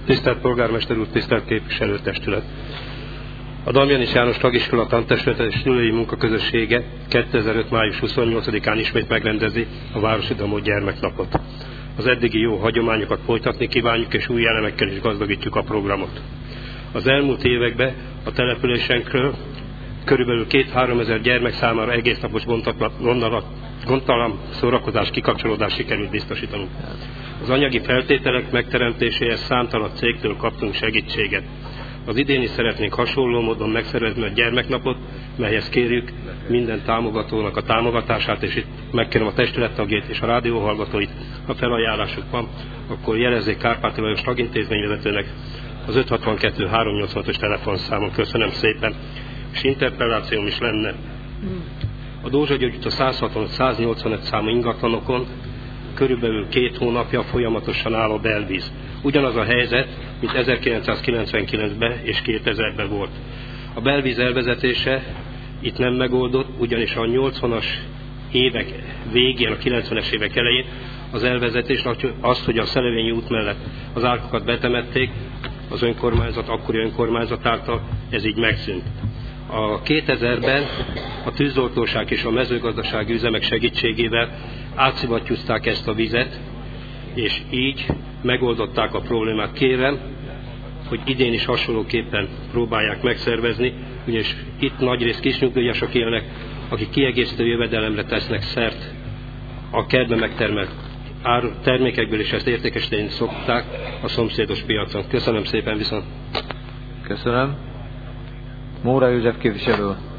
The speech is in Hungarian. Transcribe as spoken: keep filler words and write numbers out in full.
Tisztelt Polgármester úr, tisztelt képviselőtestület! A Damjanich János Tagiskola Tantestülete és Szülői Munkaközössége kétezer-öt. május huszonnyolcadikán ismét megrendezi a Városi Damó Gyermeknapot. Az eddigi jó hagyományokat folytatni kívánjuk, és új elemekkel is gazdagítjuk a programot. Az elmúlt években a településenkről körülbelül két-három ezer gyermek számára egésznapos gondtalan szórakozás, kikapcsolódás sikerült biztosítanunk. Az anyagi feltételek megteremtéséhez számtalan cégtől kaptunk segítséget. Az idén is szeretnénk hasonló módon megszervezni a gyermeknapot, melyhez kérjük minden támogatónak a támogatását, és itt megkérem a testület tagjait és a rádióhallgatóit, ha felajánlásuk van, akkor jelezzék Kárpáti Lajos tagintézményvezetőnek az öt hatvankettő háromszáznyolcvanötös telefonszámon. Köszönöm szépen, és interpellációm is lenne. A Dózsa György utca száz hatvanöt száz nyolcvanöt számú ingatlanokon körülbelül két hónapja folyamatosan áll a belvíz. Ugyanaz a helyzet, mint ezerkilencszázkilencvenkilencben és kétezerben volt. A belvíz elvezetése itt nem megoldott, ugyanis a nyolcvanas évek végén, a kilencvenes évek elején az elvezetés azt, hogy a Szelevényi út mellett az árkokat betemették, az önkormányzat, akkori önkormányzat által, ez így megszűnt. A kétezerben a tűzoltóság és a mezőgazdasági üzemek segítségével átszivattyúzták ezt a vizet, és így megoldották a problémát. Kérem, hogy idén is hasonlóképpen próbálják megszervezni, ugyanis itt nagyrészt kisnyugdíjasok élnek, akik kiegészítő jövedelemre tesznek szert a kertben megtermelt termékekből, és ezt értékesíteni szokták a szomszédos piacon. Köszönöm szépen viszont. Köszönöm. Móra József képviselő.